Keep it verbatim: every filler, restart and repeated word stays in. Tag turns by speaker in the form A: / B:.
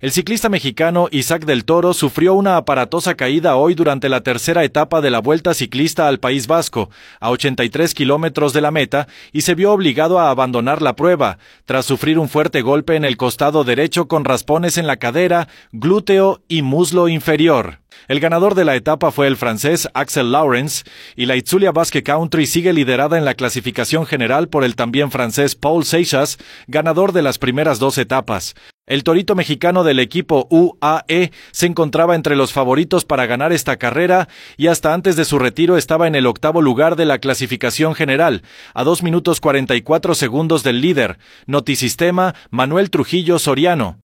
A: El ciclista mexicano Isaac del Toro sufrió una aparatosa caída hoy durante la tercera etapa de la Vuelta Ciclista al País Vasco, a ochenta y tres kilómetros de la meta, y se vio obligado a abandonar la prueba, tras sufrir un fuerte golpe en el costado derecho con raspones en la cadera, glúteo y muslo inferior. El ganador de la etapa fue el francés Axel Laurens, y la Itzulia Basque Country sigue liderada en la clasificación general por el también francés Paul Seixas, ganador de las primeras dos etapas. El torito mexicano del equipo U A E se encontraba entre los favoritos para ganar esta carrera y hasta antes de su retiro estaba en el octavo lugar de la clasificación general, a dos minutos cuarenta y cuatro segundos del líder, Notisistema Manuel Trujillo Soriano.